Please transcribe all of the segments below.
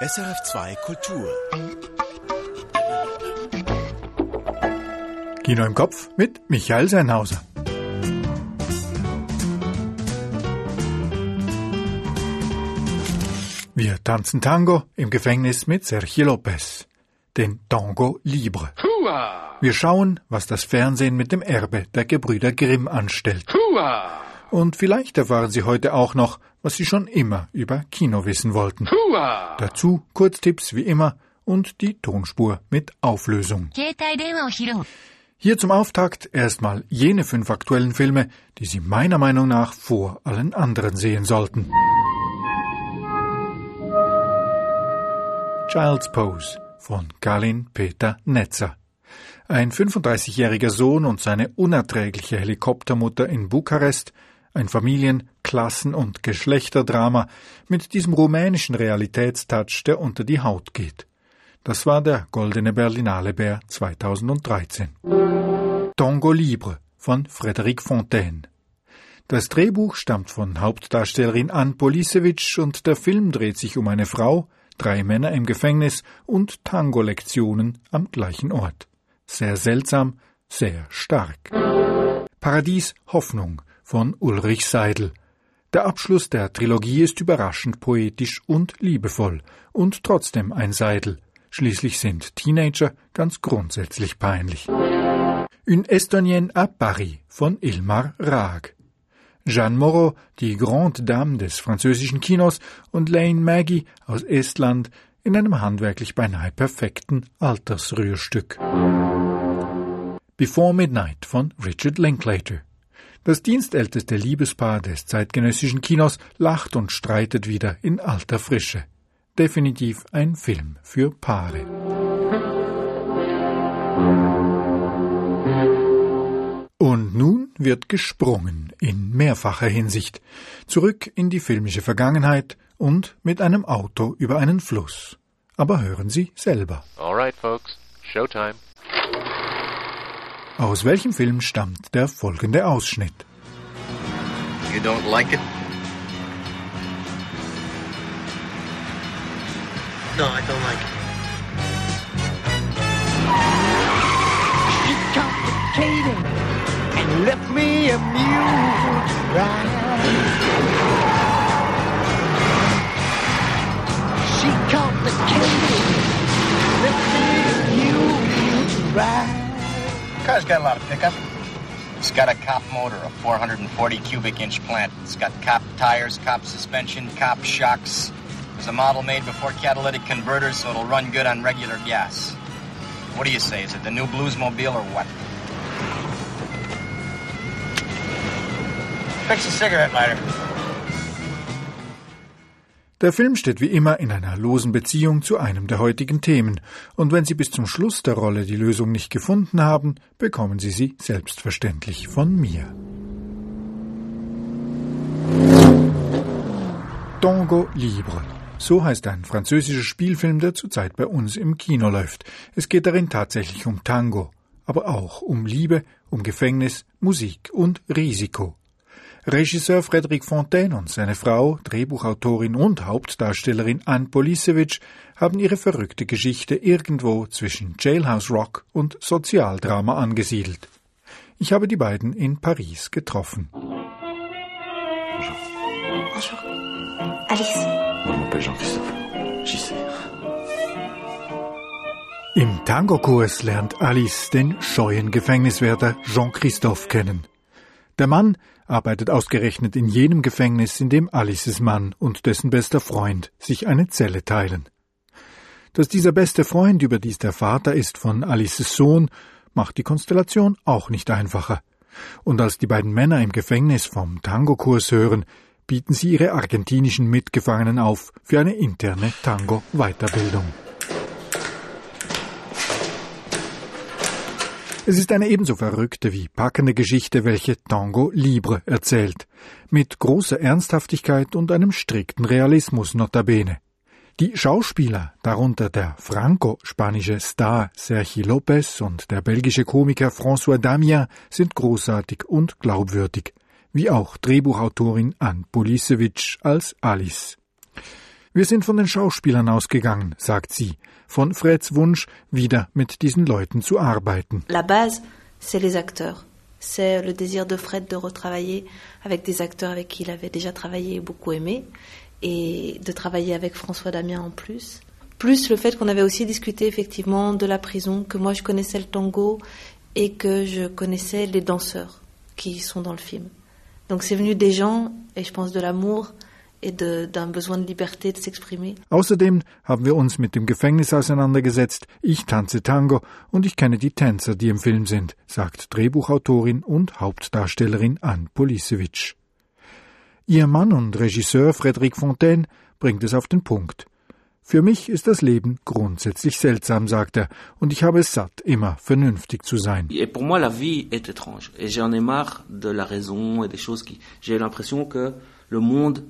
SRF2 Kultur. Kino im Kopf mit Michael Sennhauser. Wir tanzen Tango im Gefängnis mit Sergio Lopez, den Tango Libre. Wir schauen, was das Fernsehen mit dem Erbe der Gebrüder Grimm anstellt. Und vielleicht erfahren Sie heute auch noch, was Sie schon immer über Kino wissen wollten. Dazu Kurztipps wie immer und die Tonspur mit Auflösung. Hier zum Auftakt erstmal jene 5 aktuellen Filme, die Sie meiner Meinung nach vor allen anderen sehen sollten. Child's Pose von Galin Peter Netzer. Ein 35-jähriger Sohn und seine unerträgliche Helikoptermutter in Bukarest, ein Familien-, Klassen- und Geschlechterdrama mit diesem rumänischen Realitätstouch, der unter die Haut geht. Das war der Goldene Berlinale Bär 2013. Tango Libre von Frédéric Fontaine. Das Drehbuch stammt von Hauptdarstellerin Anne Policevic und der Film dreht sich um eine Frau, 3 Männer im Gefängnis und Tango-Lektionen am gleichen Ort. Sehr seltsam, sehr stark. Paradies Hoffnung von Ulrich Seidel. Der Abschluss der Trilogie ist überraschend poetisch und liebevoll und trotzdem ein Seidel. Schließlich sind Teenager ganz grundsätzlich peinlich. Une Estonienne à Paris von Ilmar Raag. Jeanne Moreau, die Grande Dame des französischen Kinos, und Lane Maggie aus Estland in einem handwerklich beinahe perfekten Altersrührstück. Before Midnight von Richard Linklater. Das dienstälteste Liebespaar des zeitgenössischen Kinos lacht und streitet wieder in alter Frische. Definitiv ein Film für Paare. Und nun wird gesprungen in mehrfacher Hinsicht, zurück in die filmische Vergangenheit und mit einem Auto über einen Fluss. Aber hören Sie selber. All right, folks. Showtime. Aus welchem Film stammt der folgende Ausschnitt? You don't like it? No, I don't like it. She's complicated and left me amused, right? She complicated, left me amused, right? Car's got a lot of pickup. It's got a cop motor, a 440 cubic inch plant. It's got cop tires, cop suspension, cop shocks. There's a model made before catalytic converters, so it'll run good on regular gas. What do you say? Is it the new Bluesmobile or what? Fix a cigarette lighter. Der Film steht wie immer in einer losen Beziehung zu einem der heutigen Themen, und wenn Sie bis zum Schluss der Rolle die Lösung nicht gefunden haben, bekommen Sie sie selbstverständlich von mir. Tango Libre. So heißt ein französischer Spielfilm, der zurzeit bei uns im Kino läuft. Es geht darin tatsächlich um Tango, aber auch um Liebe, um Gefängnis, Musik und Risiko. Regisseur Frédéric Fontaine und seine Frau, Drehbuchautorin und Hauptdarstellerin Anne Policevic haben ihre verrückte Geschichte irgendwo zwischen Jailhouse Rock und Sozialdrama angesiedelt. Ich habe die beiden in Paris getroffen. Bonjour. Bonjour. Alice. Moi, je m'appelle Jean-Christophe. JC. Im Tango-Kurs lernt Alice den scheuen Gefängniswärter Jean-Christophe kennen. Der Mann arbeitet ausgerechnet in jenem Gefängnis, in dem Alices Mann und dessen bester Freund sich eine Zelle teilen. Dass dieser beste Freund überdies der Vater ist von Alices Sohn, macht die Konstellation auch nicht einfacher. Und als die beiden Männer im Gefängnis vom Tango-Kurs hören, bieten sie ihre argentinischen Mitgefangenen auf für eine interne Tango-Weiterbildung. Es ist eine ebenso verrückte wie packende Geschichte, welche Tango Libre erzählt, mit großer Ernsthaftigkeit und einem strikten Realismus notabene. Die Schauspieler, darunter der franco-spanische Star Sergio Lopez und der belgische Komiker François Damien, sind großartig und glaubwürdig, wie auch Drehbuchautorin Anne Policevic als Alice. Wir sind von den Schauspielern ausgegangen, sagt sie, von Freds Wunsch, wieder mit diesen Leuten zu arbeiten. La base, c'est les acteurs. C'est le désir de Fred de retravailler avec des acteurs avec qui il avait déjà travaillé et beaucoup aimé, et de travailler avec François Damien en plus. Plus le fait qu'on avait aussi discuté effectivement de la prison, que moi je connaissais le tango et que je connaissais les danseurs qui sont dans le film. Donc c'est venu des gens, et je pense de l'amour et d'un besoin de liberté de s'exprimer. Außerdem haben wir uns mit dem Gefängnis auseinandergesetzt. Ich tanze Tango und ich kenne die Tänzer, die im Film sind, sagt Drehbuchautorin und Hauptdarstellerin Anne Polisewicz. Ihr Mann und Regisseur Frédéric Fontaine bringt es auf den Punkt. Für mich ist das Leben grundsätzlich seltsam, sagt er, und ich habe es satt, immer vernünftig zu sein. Et pour moi, la vie est étrange. Et j'en ai marre de la raison et des choses qui... J'ai l'impression que le monde,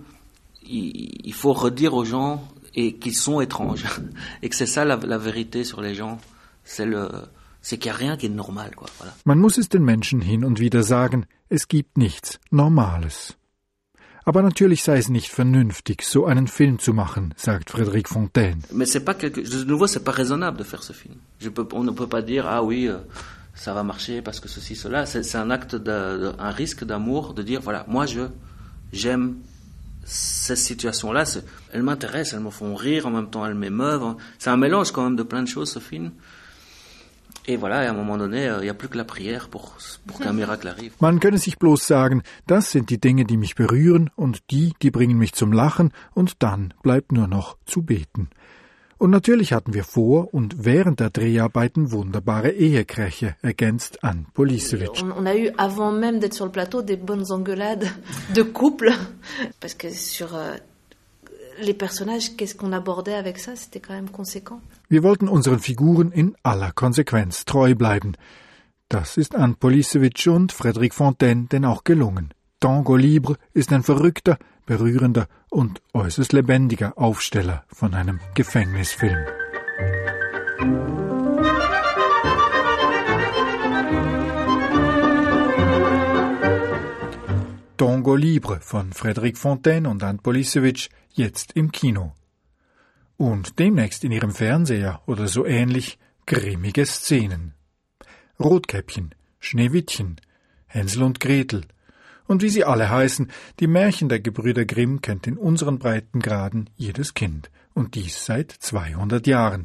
il faut redire aux gens qu'ils sont étranges. Et que c'est ça la vérité sur les gens. C'est qu'il n'y a rien qui est normal, quoi. Voilà. Man muss es den Menschen hin und wieder sagen, es gibt nichts Normales. Aber natürlich sei es nicht vernünftig, so einen Film zu machen, sagt Frédéric Fontaine. Mais c'est pas de nouveau, c'est pas raisonnable de faire ce film. On ne peut pas dire ah oui, ça va marcher parce que ceci cela. C'est un acte un risque d'amour de dire voilà, moi j'aime ces situations-là. Elles m'intéressent, elles me font rire, en même temps elles m'émeuvent. C'est un mélange quand même de plein de choses ce film. Et voilà, à un moment donné, il n'y a plus que la prière pour qu'un miracle arrive. Man könne sich bloß sagen, das sind die Dinge, die mich berühren und die bringen mich zum Lachen und dann bleibt nur noch zu beten. Und natürlich hatten wir vor und während der Dreharbeiten wunderbare Ehekräche, ergänzt Anne Polisewicz. On a eu, avant même d'être sur le plateau, des bonnes engueulades de couple. Parce que sur les personnages, qu'est-ce qu'on abordait avec ça, c'était quand même conséquent. Wir wollten unseren Figuren in aller Konsequenz treu bleiben. Das ist Anne Polisewicz und Frédéric Fontaine denn auch gelungen. Tango Libre ist ein verrückter, berührender und äußerst lebendiger Aufsteller von einem Gefängnisfilm. Tango Libre von Frédéric Fontaine und Anne Polisewicz jetzt im Kino. Und demnächst in ihrem Fernseher oder so ähnlich grimmige Szenen. Rotkäppchen, Schneewittchen, Hänsel und Gretel und wie sie alle heißen, die Märchen der Gebrüder Grimm kennt in unseren Breitengraden jedes Kind. Und dies seit 200 Jahren.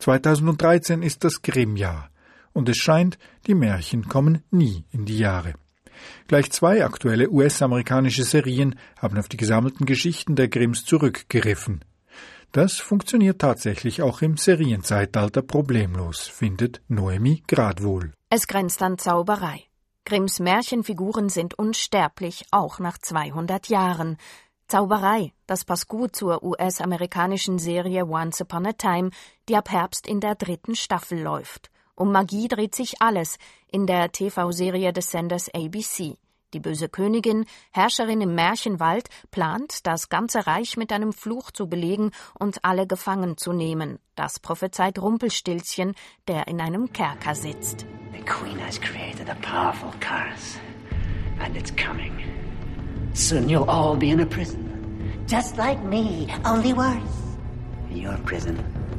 2013 ist das Grimm-Jahr. Und es scheint, die Märchen kommen nie in die Jahre. Gleich 2 aktuelle US-amerikanische Serien haben auf die gesammelten Geschichten der Grimms zurückgegriffen. Das funktioniert tatsächlich auch im Serienzeitalter problemlos, findet Noemi Gradwohl. Es grenzt an Zauberei. Grimms Märchenfiguren sind unsterblich, auch nach 200 Jahren. Zauberei, das passt gut zur US-amerikanischen Serie Once Upon a Time, die ab Herbst in der 3. Staffel läuft. Um Magie dreht sich alles in der TV-Serie des Senders ABC. Die böse Königin, Herrscherin im Märchenwald, plant, das ganze Reich mit einem Fluch zu belegen und alle gefangen zu nehmen. Das prophezeit Rumpelstilzchen, der in einem Kerker sitzt. The Queen has created a powerful curse, and it's coming. Soon you'll all be in a prison. Just like me, only worse. Your prison,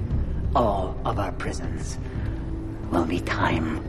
all of our prisons, will be time.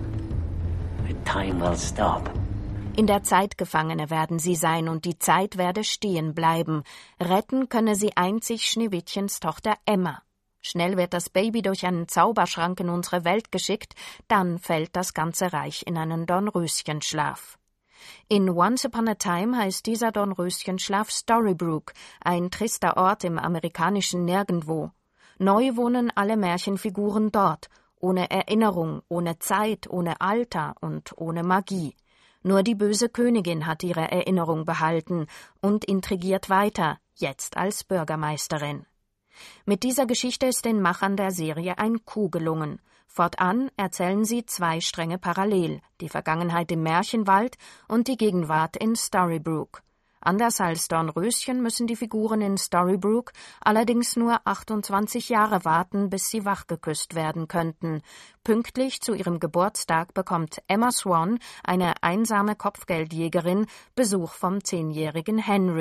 Time will stop. In der Zeit Gefangene werden sie sein und die Zeit werde stehen bleiben. Retten könne sie einzig Schneewittchens Tochter Emma. Schnell wird das Baby durch einen Zauberschrank in unsere Welt geschickt, dann fällt das ganze Reich in einen Dornröschenschlaf. In Once Upon a Time heißt dieser Dornröschenschlaf Storybrooke, ein trister Ort im amerikanischen Nirgendwo. Neu wohnen alle Märchenfiguren dort, ohne Erinnerung, ohne Zeit, ohne Alter und ohne Magie. Nur die böse Königin hat ihre Erinnerung behalten und intrigiert weiter, jetzt als Bürgermeisterin. Mit dieser Geschichte ist den Machern der Serie ein Coup gelungen. Fortan erzählen sie 2 Stränge parallel, die Vergangenheit im Märchenwald und die Gegenwart in Storybrooke. Anders als Dornröschen müssen die Figuren in Storybrooke allerdings nur 28 Jahre warten, bis sie wachgeküsst werden könnten. Pünktlich zu ihrem Geburtstag bekommt Emma Swan, eine einsame Kopfgeldjägerin, Besuch vom 10-jährigen Henry.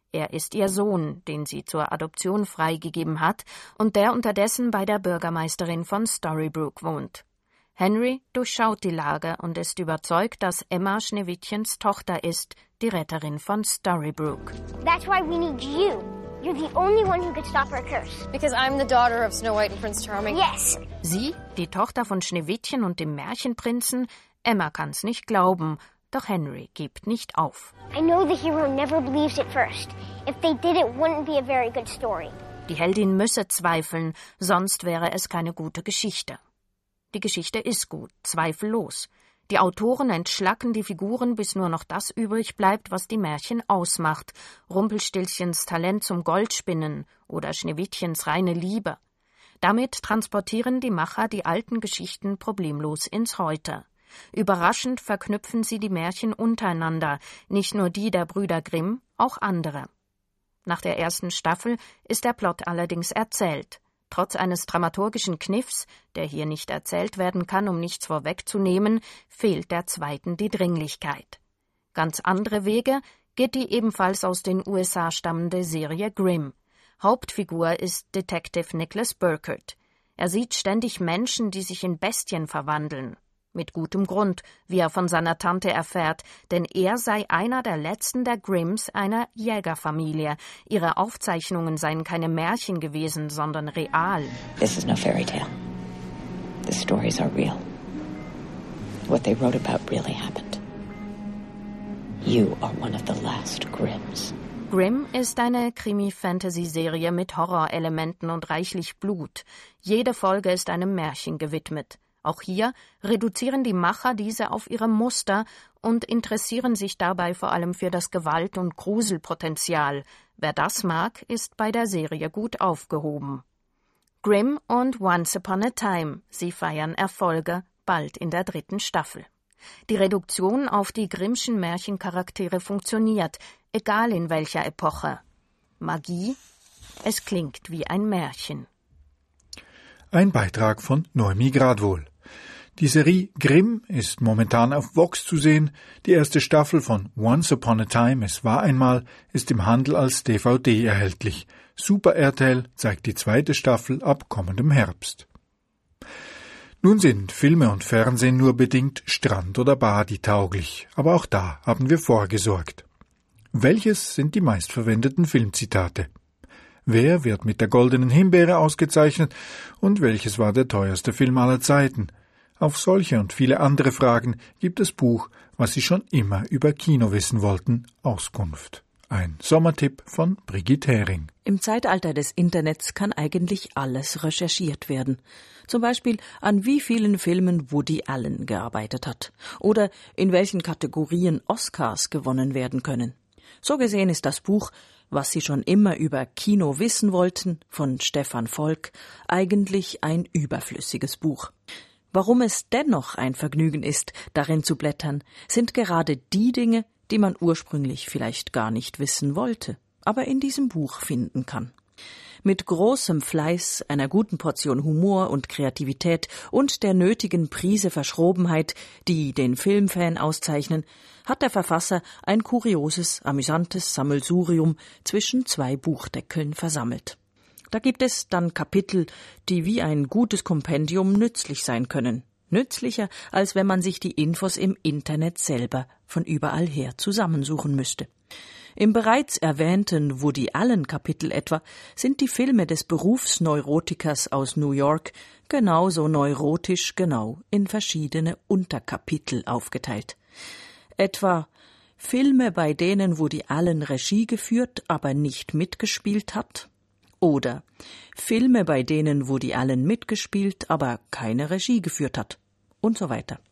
Er ist ihr Sohn, den sie zur Adoption freigegeben hat und der unterdessen bei der Bürgermeisterin von Storybrooke wohnt. Henry durchschaut die Lage und ist überzeugt, dass Emma Schneewittchens Tochter ist, die Retterin von Storybrooke. That's why we need you. You're the only one who could stop our curse. Because I'm the daughter of Snow White and Prince Charming. Yes. Sie, die Tochter von Schneewittchen und dem Märchenprinzen, Emma kann's nicht glauben, doch Henry gibt nicht auf. I know the hero never believes it first. If they did, it wouldn't be a very good story. Die Heldin müsse zweifeln, sonst wäre es keine gute Geschichte. Die Geschichte ist gut, zweifellos. Die Autoren entschlacken die Figuren, bis nur noch das übrig bleibt, was die Märchen ausmacht. Rumpelstilzchens Talent zum Goldspinnen oder Schneewittchens reine Liebe. Damit transportieren die Macher die alten Geschichten problemlos ins Heute. Überraschend verknüpfen sie die Märchen untereinander, nicht nur die der Brüder Grimm, auch andere. Nach der ersten Staffel ist der Plot allerdings erzählt. Trotz eines dramaturgischen Kniffs, der hier nicht erzählt werden kann, um nichts vorwegzunehmen, fehlt der zweiten die Dringlichkeit. Ganz andere Wege geht die ebenfalls aus den USA stammende Serie Grimm. Hauptfigur ist Detective Nicholas Burkert. Er sieht ständig Menschen, die sich in Bestien verwandeln. Mit gutem Grund, wie er von seiner Tante erfährt, denn er sei einer der letzten der Grimms, einer Jägerfamilie. Ihre Aufzeichnungen seien keine Märchen gewesen, sondern real. This is no fairy tale. The stories are real. What they wrote about really happened. You are one of the last Grimms. Grimm ist eine Krimi-Fantasy-Serie mit Horrorelementen und reichlich Blut. Jede Folge ist einem Märchen gewidmet. Auch hier reduzieren die Macher diese auf ihre Muster und interessieren sich dabei vor allem für das Gewalt- und Gruselpotenzial. Wer das mag, ist bei der Serie gut aufgehoben. Grimm und Once Upon a Time, sie feiern Erfolge, bald in der 3. Staffel. Die Reduktion auf die Grimmschen Märchencharaktere funktioniert, egal in welcher Epoche. Magie? Es klingt wie ein Märchen. Ein Beitrag von Noemi Gradwohl. Die Serie Grimm ist momentan auf Vox zu sehen. Die erste Staffel von Once Upon a Time, es war einmal, ist im Handel als DVD erhältlich. Super RTL zeigt die 2. Staffel ab kommendem Herbst. Nun sind Filme und Fernsehen nur bedingt Strand- oder Badi-tauglich, aber auch da haben wir vorgesorgt. Welches sind die meistverwendeten Filmzitate? Wer wird mit der Goldenen Himbeere ausgezeichnet und welches war der teuerste Film aller Zeiten? Auf solche und viele andere Fragen gibt das Buch, was Sie schon immer über Kino wissen wollten, Auskunft. Ein Sommertipp von Brigitte Hering. Im Zeitalter des Internets kann eigentlich alles recherchiert werden. Zum Beispiel, an wie vielen Filmen Woody Allen gearbeitet hat oder in welchen Kategorien Oscars gewonnen werden können. So gesehen ist das Buch Was Sie schon immer über Kino wissen wollten, von Stefan Volk, eigentlich ein überflüssiges Buch. Warum es dennoch ein Vergnügen ist, darin zu blättern, sind gerade die Dinge, die man ursprünglich vielleicht gar nicht wissen wollte, aber in diesem Buch finden kann. Mit großem Fleiß, einer guten Portion Humor und Kreativität und der nötigen Prise Verschrobenheit, die den Filmfan auszeichnen, hat der Verfasser ein kurioses, amüsantes Sammelsurium zwischen 2 Buchdeckeln versammelt. Da gibt es dann Kapitel, die wie ein gutes Kompendium nützlich sein können. Nützlicher, als wenn man sich die Infos im Internet selber von überall her zusammensuchen müsste. Im bereits erwähnten Woody Allen Kapitel etwa sind die Filme des Berufsneurotikers aus New York genauso neurotisch genau in verschiedene Unterkapitel aufgeteilt. Etwa Filme, bei denen Woody Allen Regie geführt, aber nicht mitgespielt hat, oder Filme, bei denen Woody Allen mitgespielt, aber keine Regie geführt hat, und so weiter.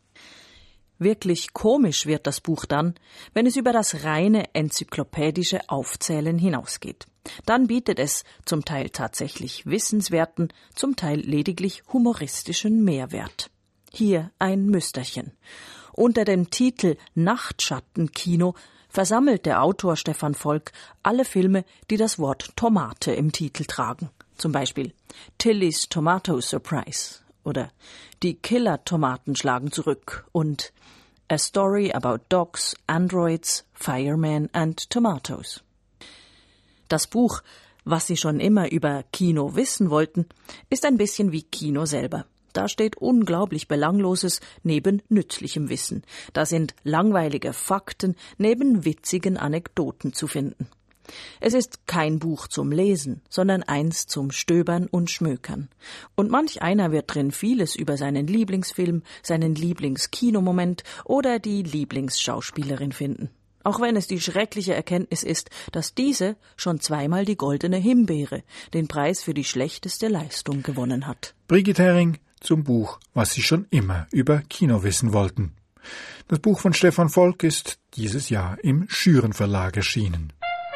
Wirklich komisch wird das Buch dann, wenn es über das reine enzyklopädische Aufzählen hinausgeht. Dann bietet es zum Teil tatsächlich wissenswerten, zum Teil lediglich humoristischen Mehrwert. Hier ein Müsterchen. Unter dem Titel Nachtschattenkino versammelt der Autor Stefan Volk alle Filme, die das Wort Tomate im Titel tragen. Zum Beispiel Tilly's Tomato Surprise oder Die Killer-Tomaten schlagen zurück und A Story About Dogs, Androids, Firemen and Tomatoes. Das Buch »Was Sie schon immer über Kino wissen wollten« ist ein bisschen wie Kino selber. Da steht unglaublich Belangloses neben nützlichem Wissen. Da sind langweilige Fakten neben witzigen Anekdoten zu finden. Es ist kein Buch zum Lesen, sondern eins zum Stöbern und Schmökern. Und manch einer wird drin vieles über seinen Lieblingsfilm, seinen Lieblingskinomoment oder die Lieblingsschauspielerin finden. Auch wenn es die schreckliche Erkenntnis ist, dass diese schon zweimal die Goldene Himbeere, den Preis für die schlechteste Leistung, gewonnen hat. Brigitte Hering zum Buch »Was Sie schon immer über Kino wissen wollten«. Das Buch von Stefan Volk ist dieses Jahr im Schüren Verlag erschienen.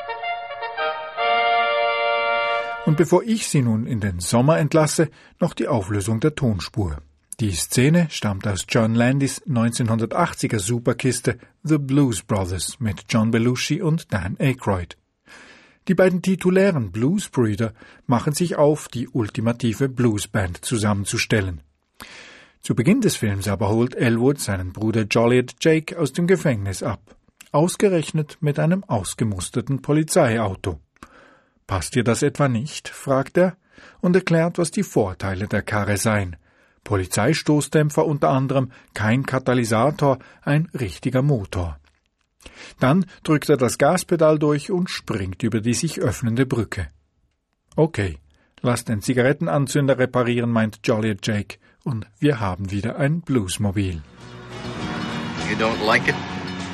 Und bevor ich Sie nun in den Sommer entlasse, noch die Auflösung der Tonspur. Die Szene stammt aus John Landys 1980er Superkiste The Blues Brothers mit John Belushi und Dan Aykroyd. Die beiden titulären Bluesbrüder machen sich auf, die ultimative Bluesband zusammenzustellen. Zu Beginn des Films aber holt Elwood seinen Bruder Joliet Jake aus dem Gefängnis ab. Ausgerechnet mit einem ausgemusterten Polizeiauto. »Passt dir das etwa nicht?« fragt er und erklärt, was die Vorteile der Karre seien. Polizeistoßdämpfer unter anderem, kein Katalysator, ein richtiger Motor. Dann drückt er das Gaspedal durch und springt über die sich öffnende Brücke. Okay, lass den Zigarettenanzünder reparieren, meint Joliet Jake, und wir haben wieder ein Bluesmobil. You don't like it?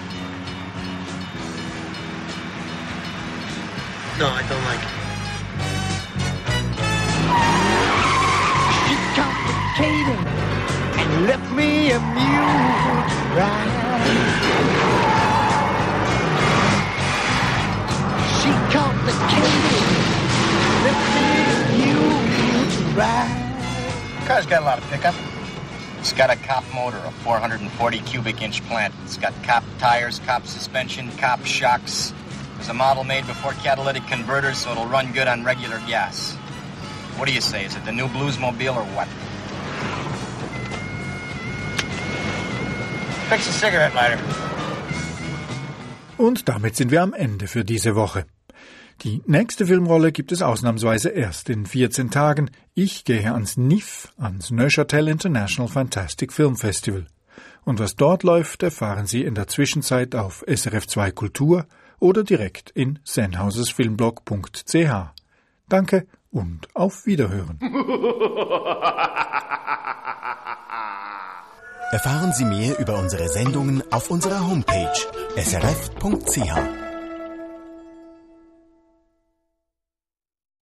No, I don't like it. She complicated and left me amused, right? She complicated, left me amused, right? Car's got a lot of pickup. It's got a cop motor, a 440 cubic inch plant. It's got cop tires, cop suspension, cop shocks. There's a model made before catalytic converters, so it'll run good on regular gas. What do you say? Is it the new Bluesmobile or what? Fix a cigarette lighter. Und damit sind wir am Ende für diese Woche. Die nächste Filmrolle gibt es ausnahmsweise erst in 14 Tagen. Ich gehe ans NIF, ans Neuchâtel International Fantastic Film Festival. Und was dort läuft, erfahren Sie in der Zwischenzeit auf SRF2 Kultur oder direkt in sennhausersfilmblog.ch. Danke und auf Wiederhören. Erfahren Sie mehr über unsere Sendungen auf unserer Homepage srf.ch.